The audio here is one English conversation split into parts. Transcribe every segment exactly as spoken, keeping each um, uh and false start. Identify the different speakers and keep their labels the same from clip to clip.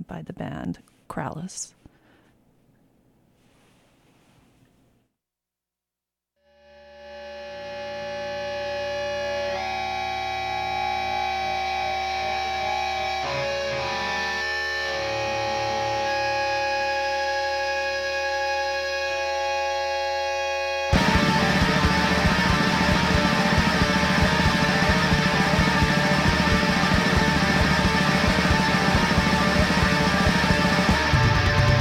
Speaker 1: by the band Krallice.
Speaker 2: Thank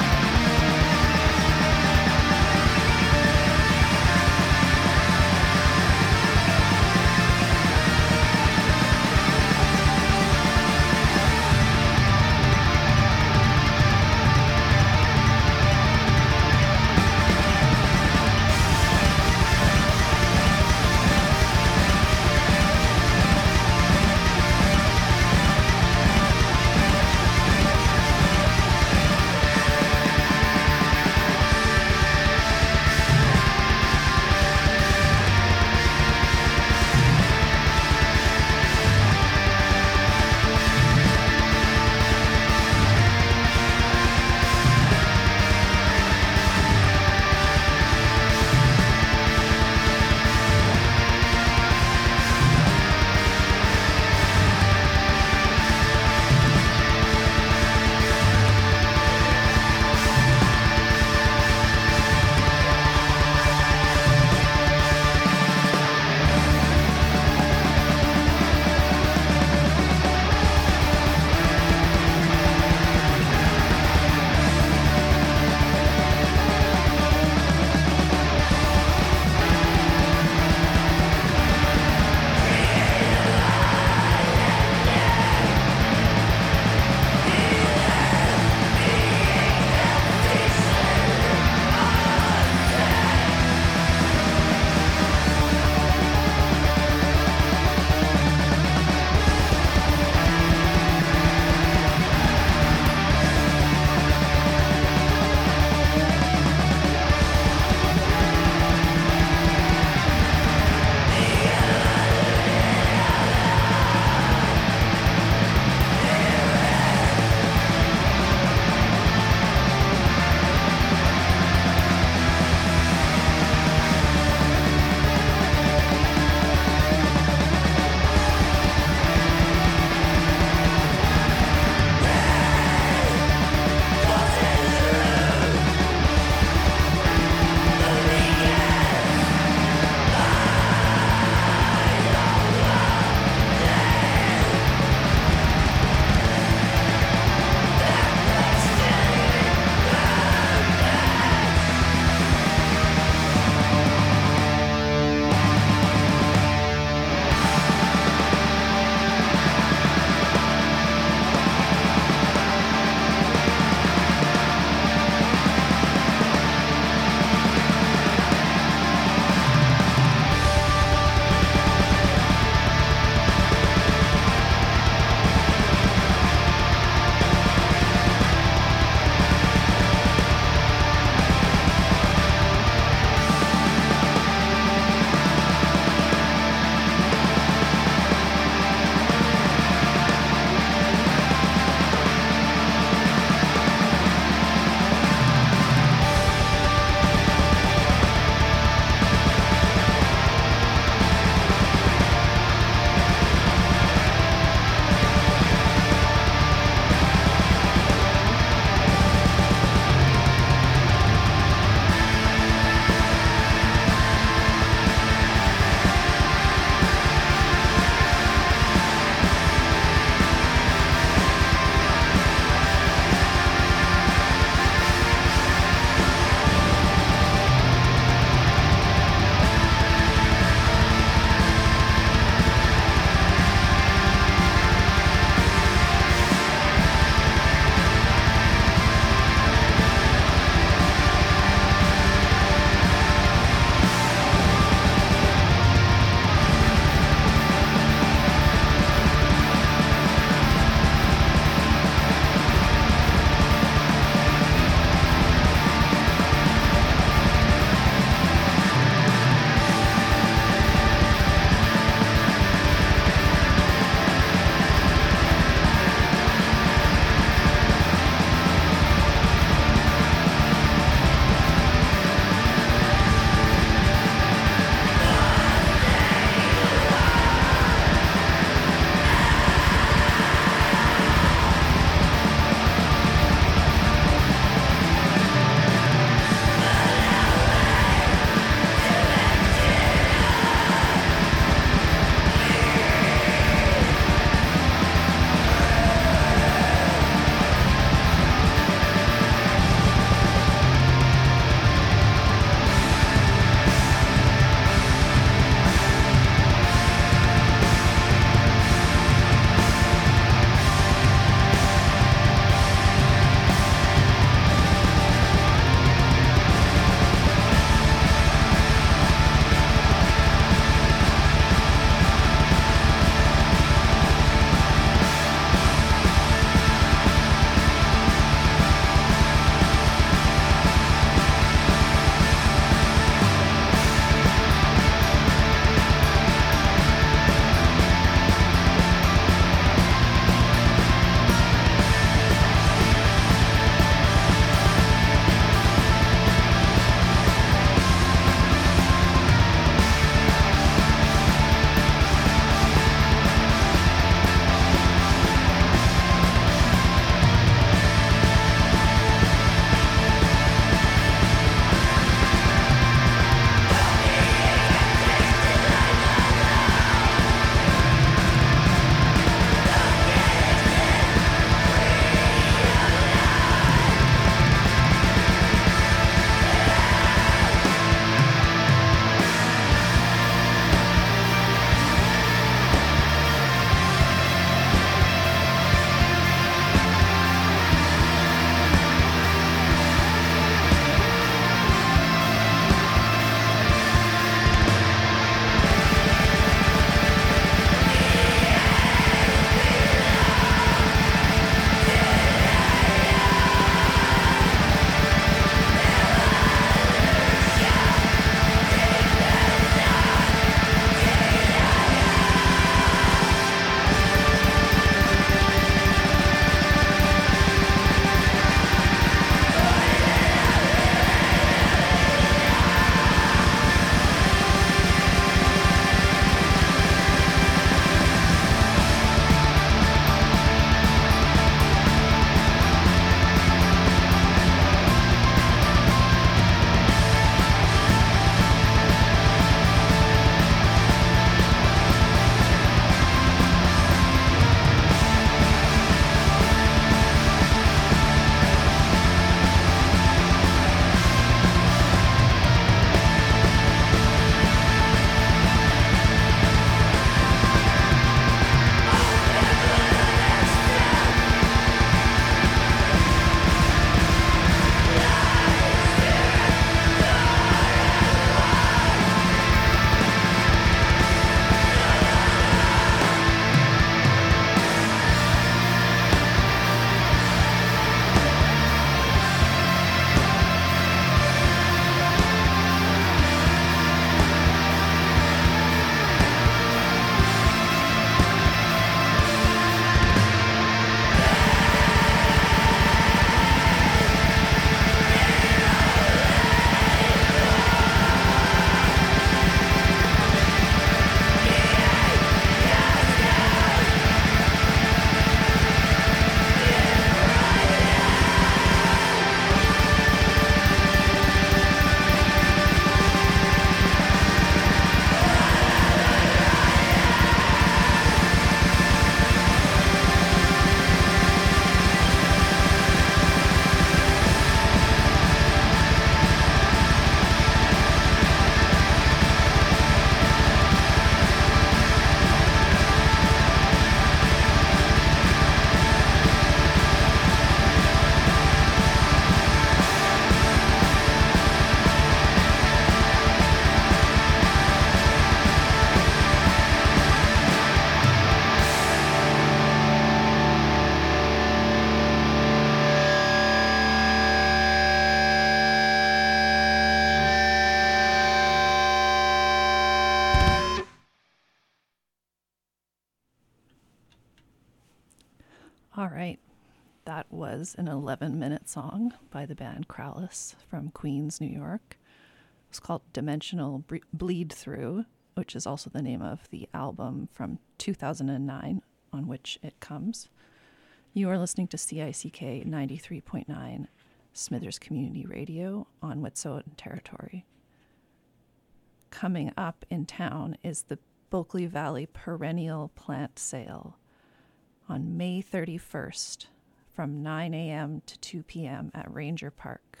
Speaker 1: All right. That was an eleven minute song by the band Krallice from Queens, New York. It was called Dimensional Bre- Bleed Through, which is also the name of the album from two thousand nine on which it comes. You are listening to C I C K ninety-three point nine Smithers Community Radio on Wet'suwet'en territory. Coming up in town is the Bulkley Valley Perennial Plant Sale on May thirty-first from nine a.m. to two p.m. at Ranger Park.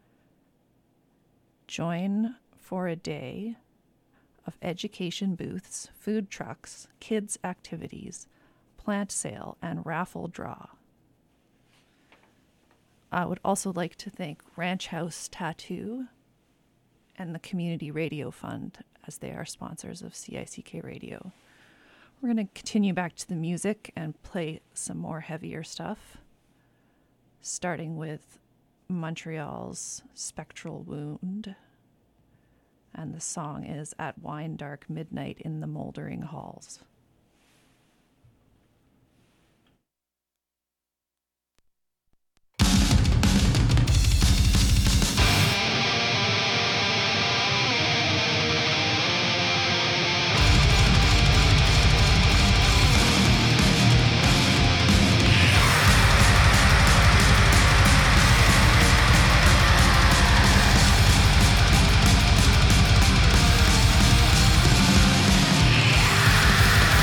Speaker 1: Join for a day of education booths, food trucks, kids' activities, plant sale, and raffle draw. I would also like to thank Ranch House Tattoo and the Community Radio Fund as they are sponsors of C I C K Radio. We're going to continue back to the music and play some more heavier stuff, starting with Montreal's Spectral Wound. And the song is At Wine Dark Midnight in the Moldering Halls.
Speaker 2: Yeah.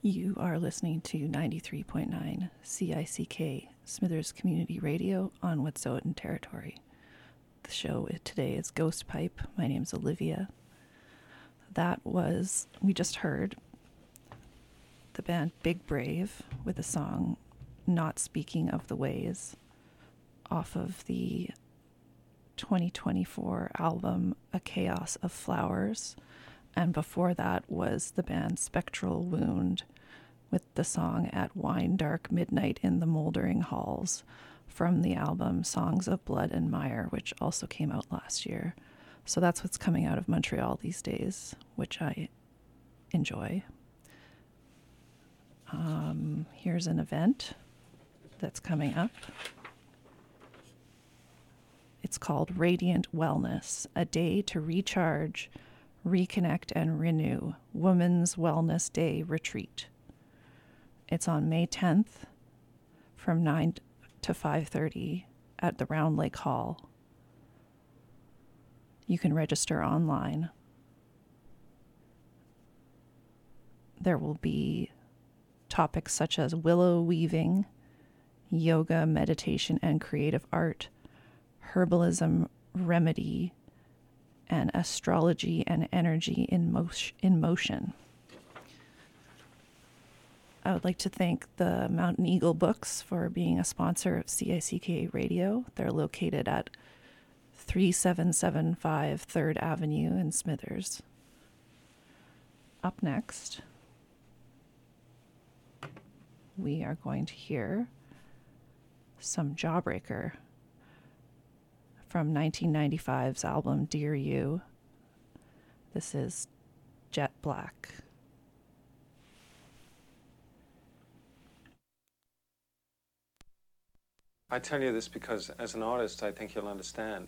Speaker 1: You are listening to ninety-three point nine C I C K Smithers Community Radio on Wet'suwet'en territory. The show today is Ghost Pipe. My name's Olivia. That was, we just heard the band Big Brave with the song Not Speaking of the Ways off of the twenty twenty-four album A Chaos of Flowers. And before that was the band Spectral Wound with the song At Wine Dark Midnight in the Mouldering Halls from the album Songs of Blood and Mire, which also came out last year. So that's what's coming out of Montreal these days, which I enjoy. Um, here's an event that's coming up. It's called Radiant Wellness, a day to recharge, reconnect, and renew. Women's Wellness Day Retreat. It's on May tenth from nine to five thirty at the Round Lake Hall. You can register online. There will be topics such as willow weaving, yoga, meditation, and creative art, herbalism, remedy, and astrology and energy in, mo- in motion. I would like to thank the Mountain Eagle Books for being a sponsor of C I C K Radio. They're located at thirty-seven seventy-five third Avenue in Smithers. Up next, we are going to hear some Jawbreaker from nineteen ninety-five's album Dear You. This is Jet Black.
Speaker 2: I tell you this because as an artist, I think you'll understand.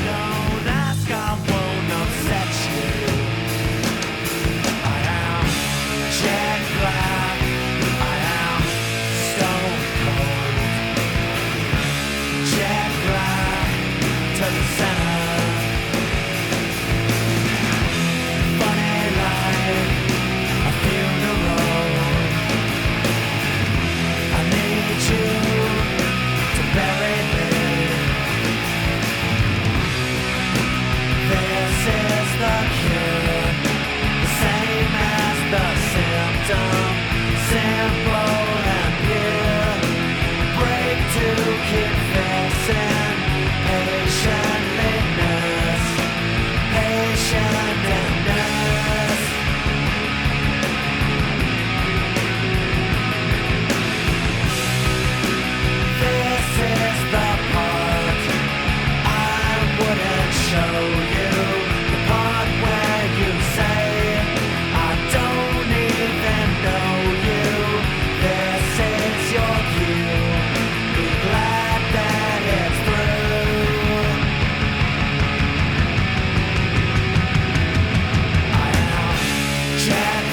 Speaker 3: If you don't ask, I won't upset you. I am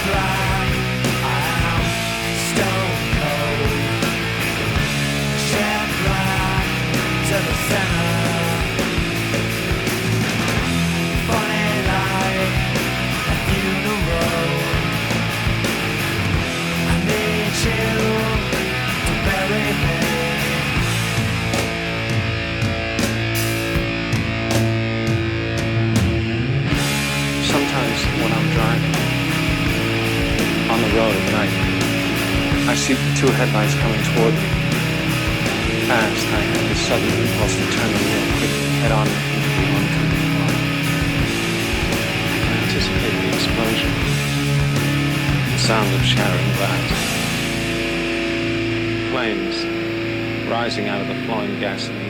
Speaker 2: I see two headlights coming toward me. Fast, I have this sudden impulse to turn the wheel quickly, head on into the oncoming car. I anticipate the explosion, the sound of shattering glass, flames rising out of the flowing gasoline.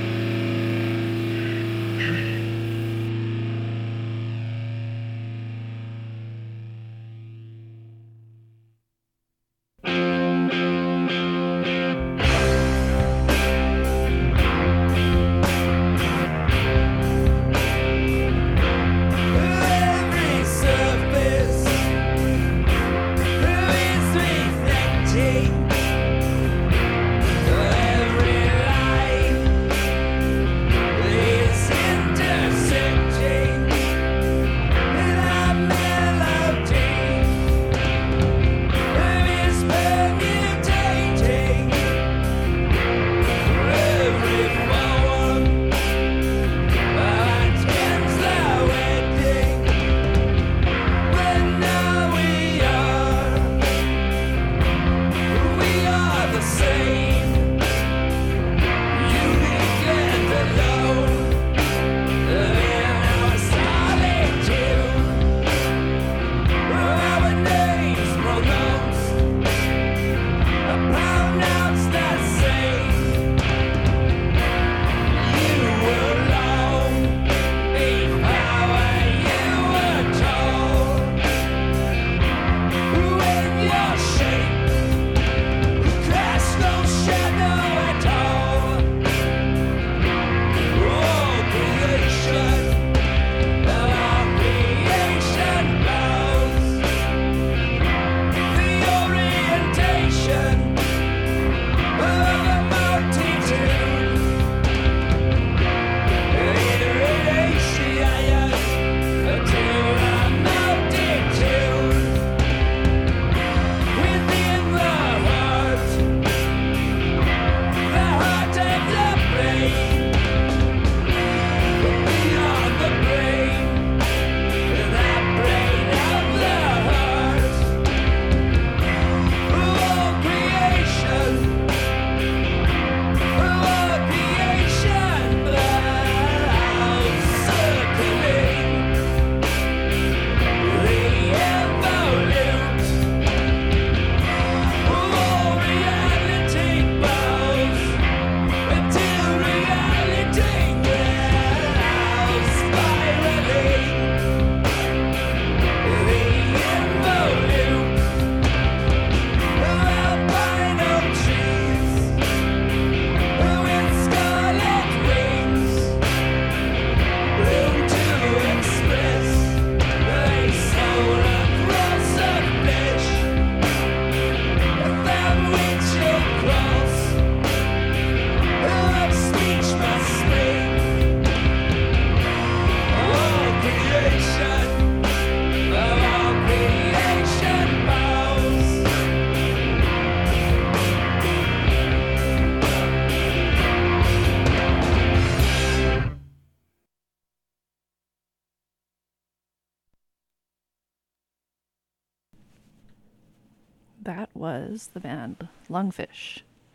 Speaker 1: That was the band Lungfish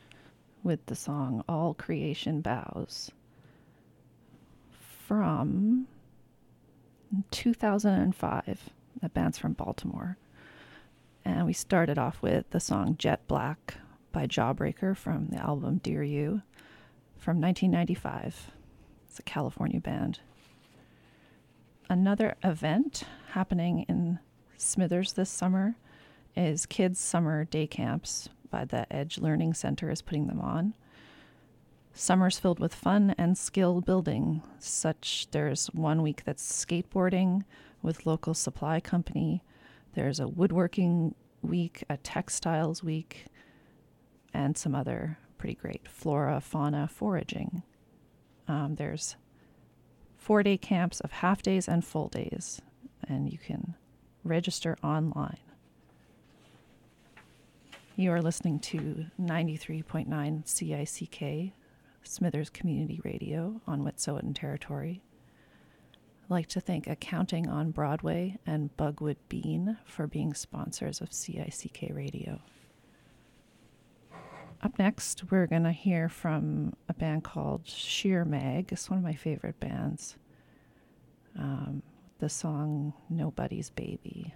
Speaker 1: with the song All Creation Bows from two thousand five. That band's from Baltimore. And we started off with the song Jet Black by Jawbreaker from the album Dear You from nineteen ninety-five. It's a California band. Another event happening in Smithers this summer is Kids Summer Day Camps by the Edge Learning Center is putting them on. Summer's filled with fun and skill building. Such there's one week that's skateboarding with local supply company. There's a woodworking week, a textiles week, and some other pretty great flora, fauna, foraging. Um, there's four-day camps of half days and full days, and you can register online. You are listening to ninety-three point nine C I C K, Smithers Community Radio on Wet'suwet'en Territory. I'd like to thank Accounting on Broadway and Bugwood Bean for being sponsors of C I C K Radio. Up next, we're going to hear from a band called Sheer Mag. It's one of my favorite bands. Um, the song Nobody's Baby.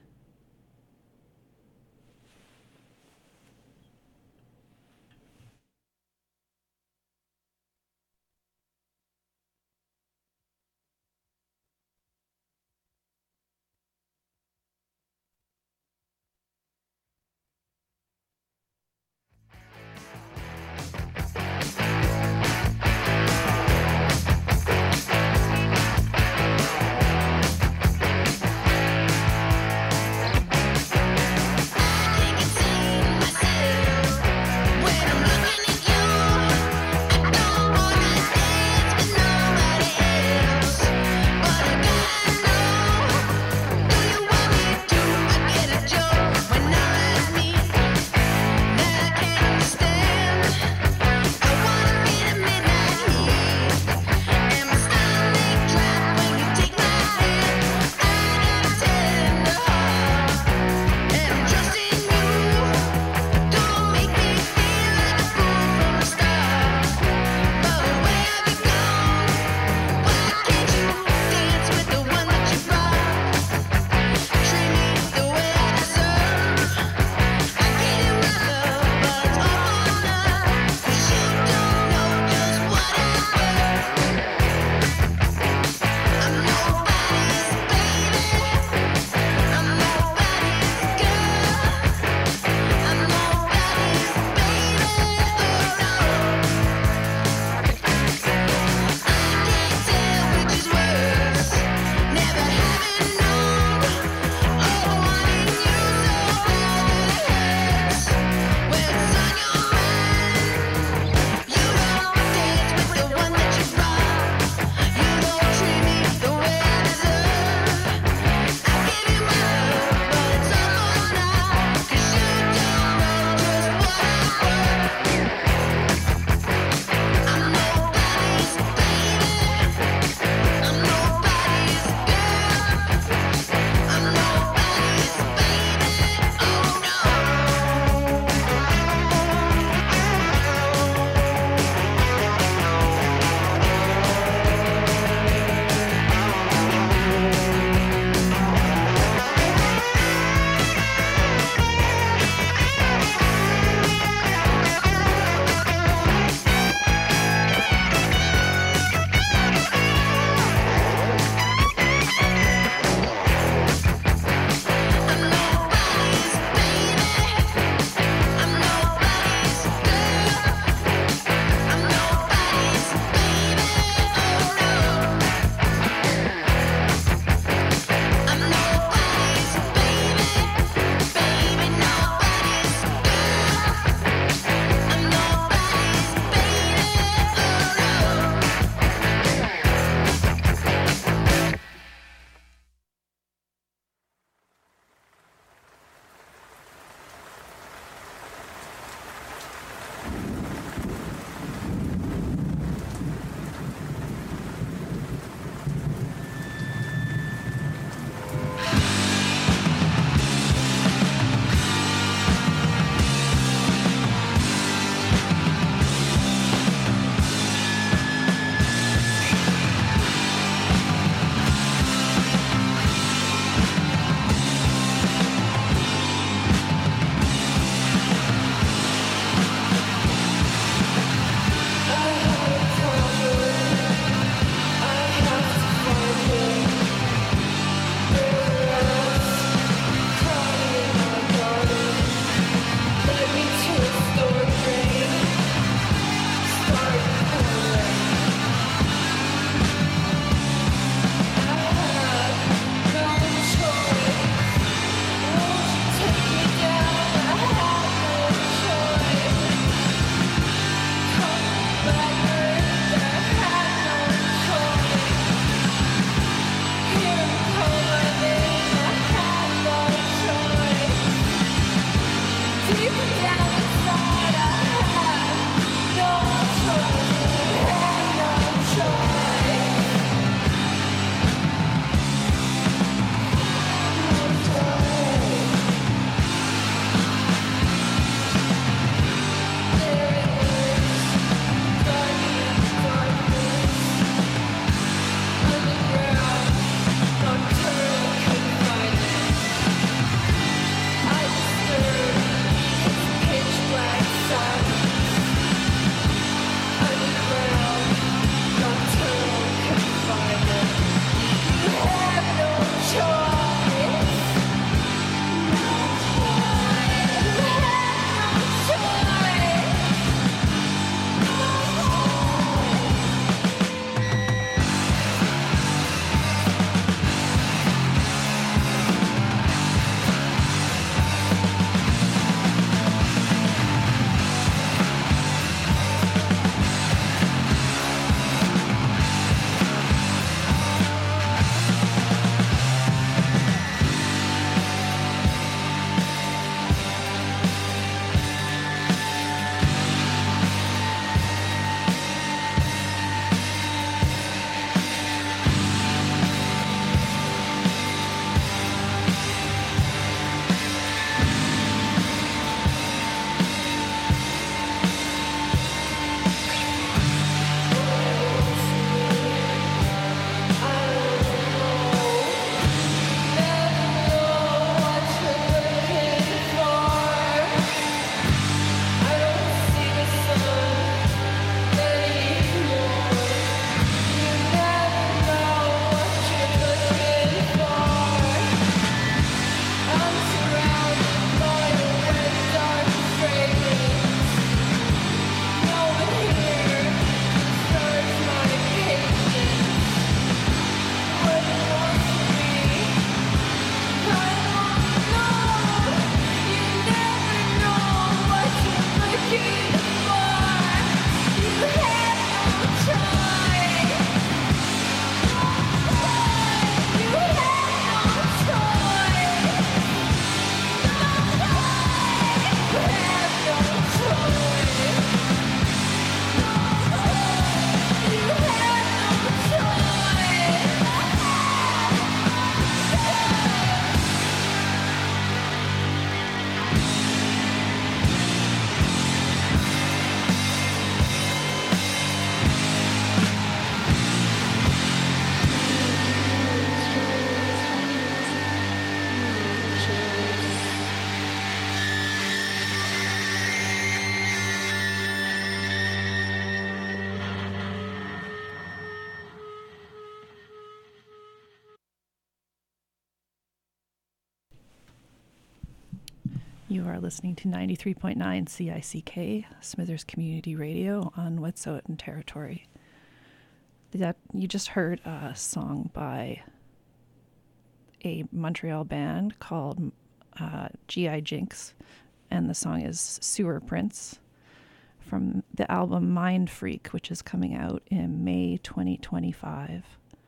Speaker 1: You are listening to ninety-three point nine C I C K, Smithers Community Radio on Wet'suwet'en territory. That you just heard a song by a Montreal band called uh, G I Jinx, and the song is Sewer Prince from the album Mind Freak, which is coming out in May twenty twenty-five.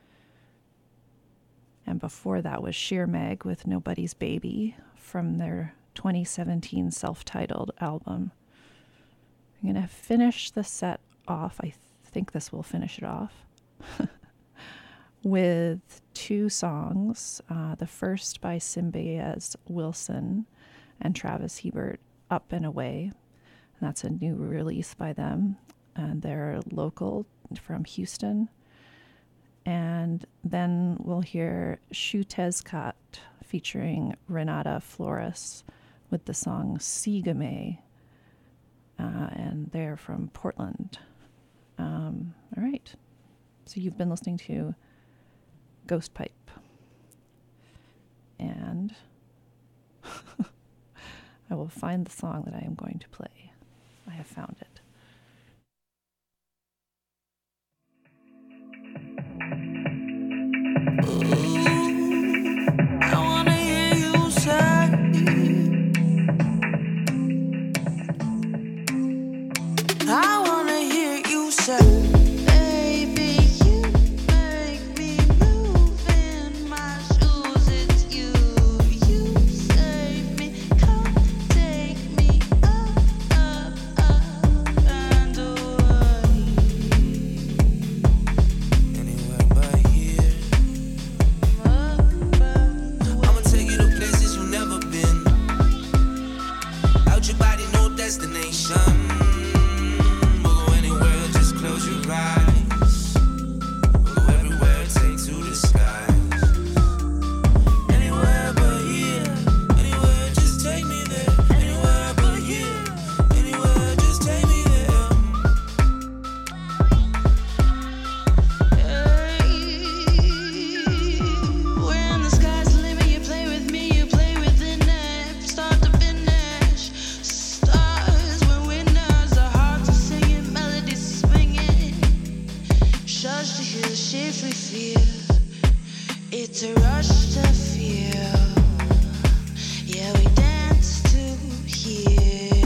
Speaker 1: And before that was Sheer Meg with Nobody's Baby from their twenty seventeen self-titled album. I'm going to finish the set off. I th- think this will finish it off. With two songs. Uh, the first by Symbiaz Wilson and Travis Hebert, Up and Away. And that's a new release by them. And they're local from Houston. And then we'll hear Shutezkat featuring Renata Flores with the song Sigame. Uh, and they're from Portland. Um, all right. So you've been listening to Ghost Pipe. And I will find the song that I am going to play. I have found it.
Speaker 3: I wanna hear you say, I wanna hear you say, baby, you make me move in my shoes. It's you, you save me, come take me up, up, up and away. Anywhere but here. I'ma take you to places you've never been. Out your body, no destination. We'll go anywhere, just close your eyes. We'll go everywhere, take to the skies. Anywhere but here. Anywhere, just take me there. Anywhere but here. Anywhere, just take me there. When the sky's the limit, you play with me, you play within it, start to finish. Stars when windows are hard to sing it, melodies swinging. Shush to hear the shifts we feel. It's a rush to feel. Yeah, we dance to heal.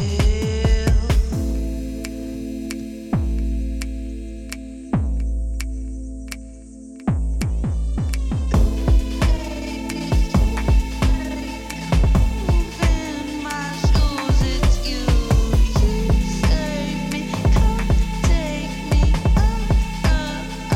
Speaker 3: In my shoes, it's you. You save me, come take me up, up,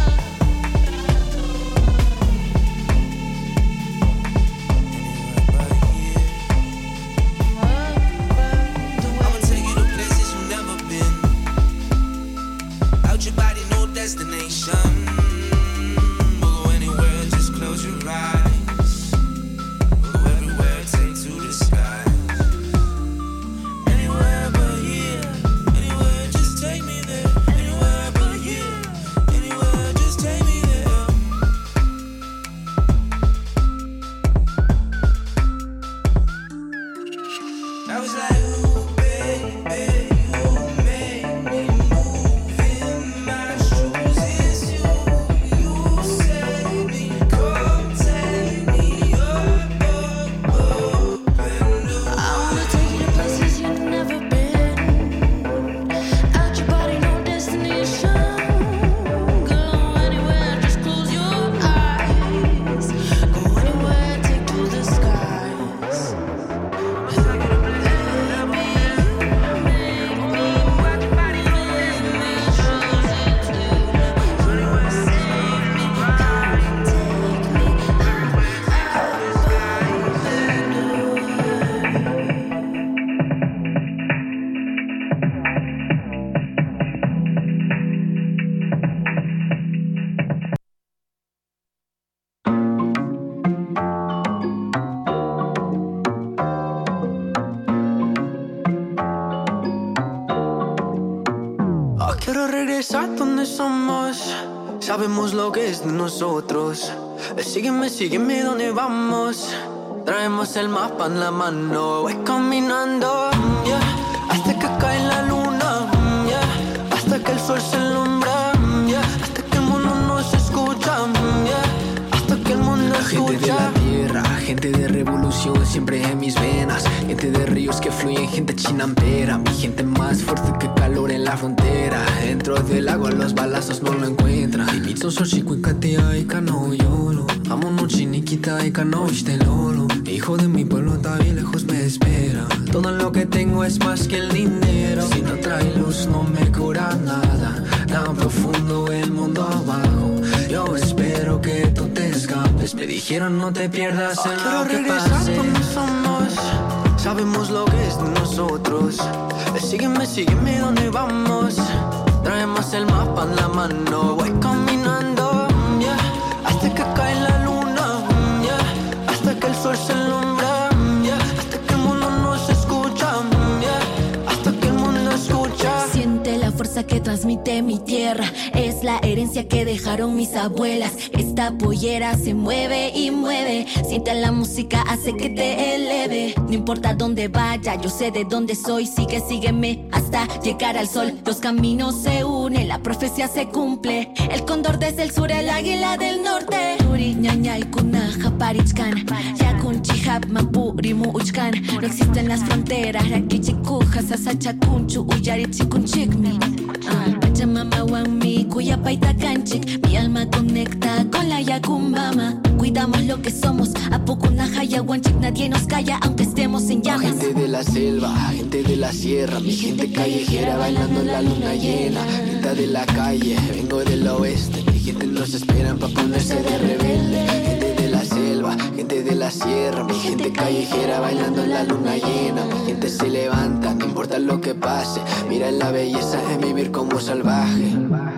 Speaker 3: up. I'ma take you to places you've never been. Out your body, no destination. We'll go anywhere, just close your eyes. We'll go everywhere, take to the skies. Anywhere but here. Anywhere, just take me there. Anywhere but here. Anywhere, just take me there. I was like, ooh, baby, you make me move in my shoes. It's you, you save me, come take me up, up, up and away. I wanna take you to places you've never been. Out your body, no destination. Go anywhere, just close your eyes. Go anywhere, take to the skies. Oh, quiero regresar donde somos. Sabemos lo que es de nosotros. Sígueme, sígueme donde vamos. Traemos el mapa en la mano, voy caminando, mm, yeah, hasta que cae la luna, mm, yeah, hasta que el sol se alumbra, mm, yeah, hasta que el mundo nos escucha, mm, yeah, hasta que el mundo escucha.
Speaker 4: Gente de la tierra, gente de revolución siempre en mis venas, gente de ríos que fluyen, gente chinampera, mi gente más fuerte que calor en la frontera. Dentro del agua los balazos no lo encuentran. Ibitso soshikuikatea y cano yolo, amo no chiniquita y cano lolo. Hijo de mi pueblo todavía lejos me espera. Todo lo que tengo es más que el dinero. Si no trae luz no me cura nada. Tan profundo el mundo abajo. Yo espero que tú te escapes. Me dijeron no te pierdas en
Speaker 3: Quiero
Speaker 4: lo que
Speaker 3: regresar
Speaker 4: pase.
Speaker 3: donde somos, sabemos lo que es de nosotros. Eh, Sígueme, sígueme donde vamos. Traemos el mapa en la mano, voy caminando, mm, yeah, hasta que cae la luna, mm, yeah, hasta que el sol se alumbra, mm, yeah, hasta que el mundo nos escucha, mm, yeah, hasta que el mundo escucha.
Speaker 5: Siente la fuerza que transmite mi tierra, es la herencia que dejaron mis abuelas. Esta pollera se mueve y mueve, siente la música, hace que te eleve. No importa dónde vaya, yo sé de dónde soy. Sigue, sígueme hasta llegar al sol. Los caminos se unen, la profecía se cumple. El cóndor desde el sur, el águila del norte. Turi, ñañay, kunaja, parichkan. Yakun, chihap, mampuri, muuchkan. No existen las fronteras, rakichikuja, sasachacunchu, uyarichikunchikmi. Ah, Pachamama, wanmi, cuyapaita canchic. Mi alma conecta con la yacumbama. Cuidamos lo que somos, apukunaja, yaguanchic. Nadie nos calla, aunque estemos en llamas.
Speaker 4: Gente de la selva, gente de la sierra, mi gente callejera bailando en la luna llena. Gente de la calle, vengo del oeste, mi gente nos esperan pa' ponerse de rebelde. Gente de la selva, gente de la sierra, mi gente callejera bailando en la luna llena. Mi gente se levanta, no importa lo que pase, mira la belleza de vivir como salvaje.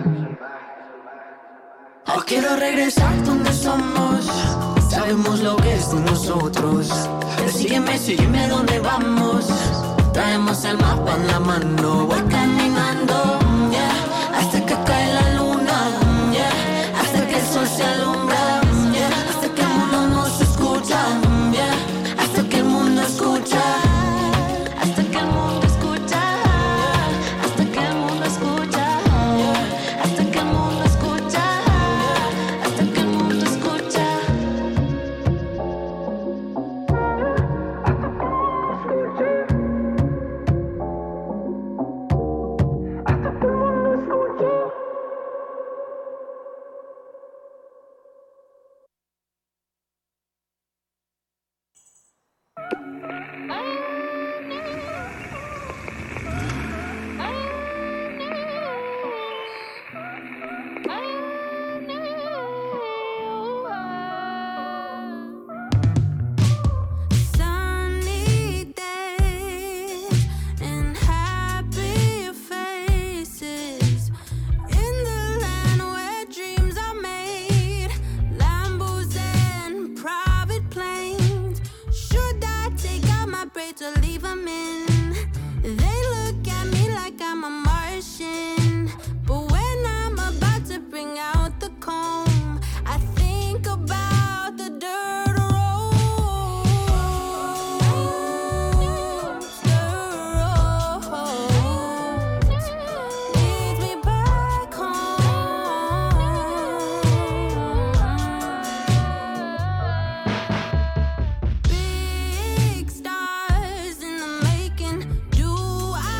Speaker 3: Oh, quiero regresar donde somos, sabemos lo que es de nosotros. Eh, Sígueme, sígueme donde vamos. Traemos el mapa en la mano, voy caminando, mm, yeah, hasta que cae la luna, mm, yeah, hasta que el sol se alumbra, mm, yeah, hasta que el mundo nos escucha, mm, yeah, hasta que el mundo escucha.
Speaker 5: Hasta que el mundo escucha, hasta que el mundo escucha, hasta que el mundo escucha, hasta que el mundo escucha.
Speaker 6: Sunny days and happy faces in the land where dreams are made. Lambos and private planes. Should I take out my braid to leave 'em in? They look at me like I'm a Martian, but when I'm about to bring out the comb, I think about the dirt roads, the roads leads me back home. Big stars in the making. Do I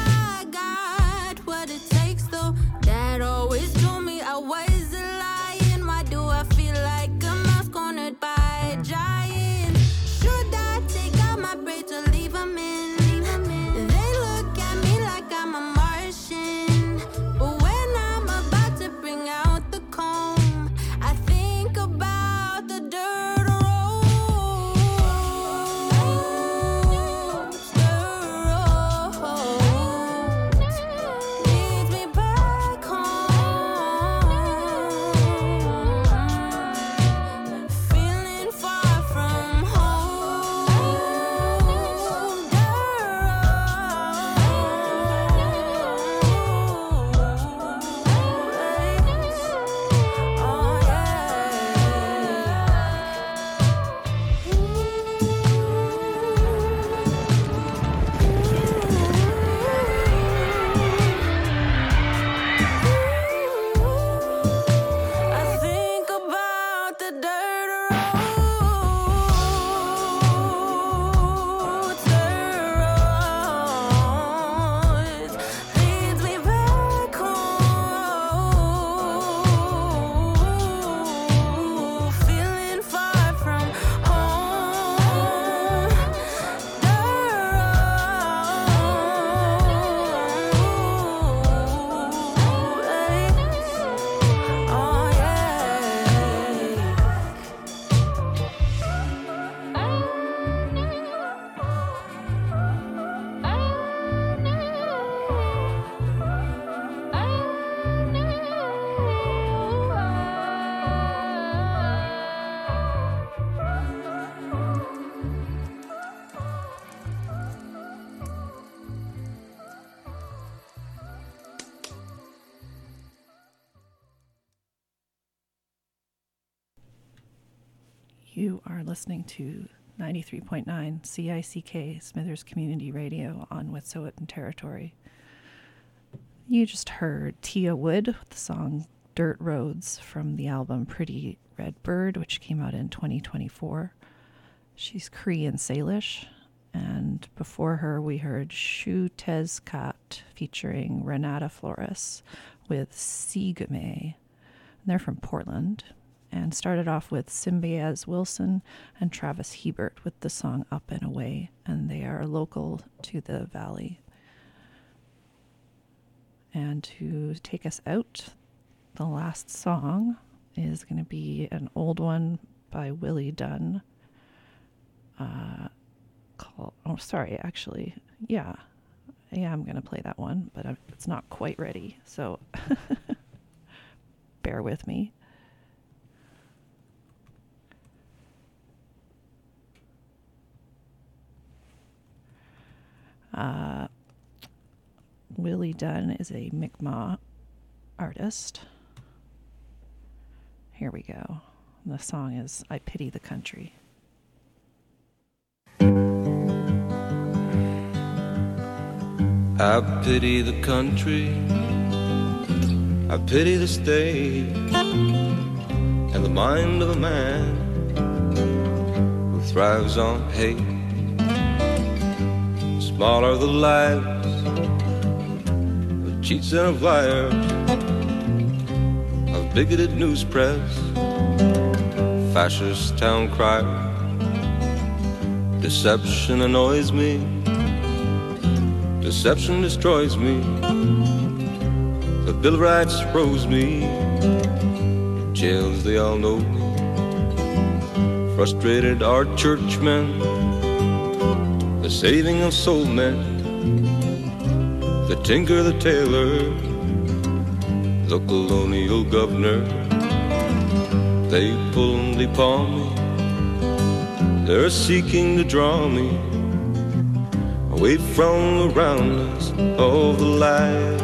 Speaker 1: You are listening to ninety-three point nine C I C K Smithers Community Radio on Wet'suwet'en Territory. You just heard Tia Wood with the song Dirt Roads from the album Pretty Red Bird, which came out in twenty twenty-four. She's Cree and Salish. And before her, we heard Shu Tezcat featuring Renata Flores with Sigame. They're from Portland. And started off with Symbiaz Wilson and Travis Hebert with the song Up and Away. And they are local to the valley. And to take us out, the last song is going to be an old one by Willie Dunn. Uh, called, oh, sorry, actually, yeah. Yeah, I'm going to play that one, but it's not quite ready. So bear with me. Uh, Willie Dunn is a Mi'kmaq artist. Here we go. The song is I Pity the Country.
Speaker 7: I pity the country, I pity the state, and the mind of a man who thrives on hate. Smaller the lives of cheats and of liars, of bigoted news press, fascist town crier. Deception annoys me, deception destroys me. The Bill of Rights froze me, jails they all know me. Frustrated are churchmen, the saving of soul men, the tinker, the tailor, the colonial governor. They pull and they paw me, they're seeking to draw me away from the roundness of the light.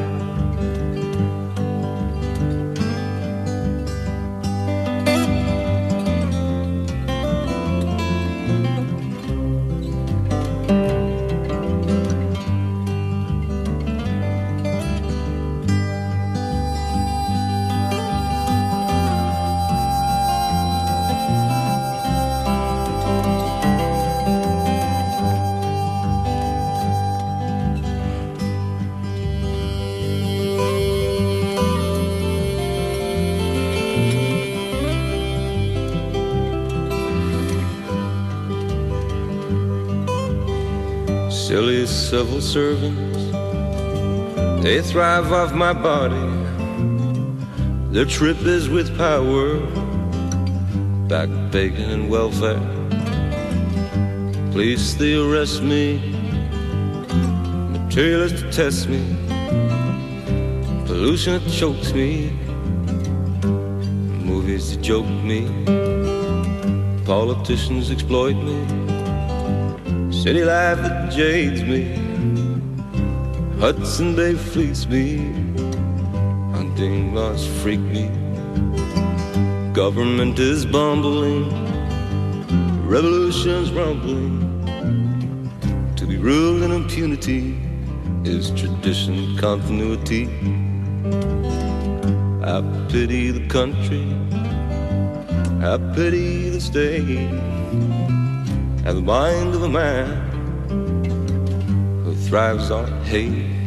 Speaker 7: Silly civil servants, they thrive off my body. Their trip is with power, back bacon and welfare. Police, they arrest me, materialists to test me, pollution that chokes me, movies that joke me, politicians exploit me, city life that jades me, Hudson Bay fleece me, hunting laws freak me. Government is bumbling, revolution's rumbling. To be ruled in impunity is tradition, continuity. I pity the country, I pity the state, and the mind of a man who thrives on hate.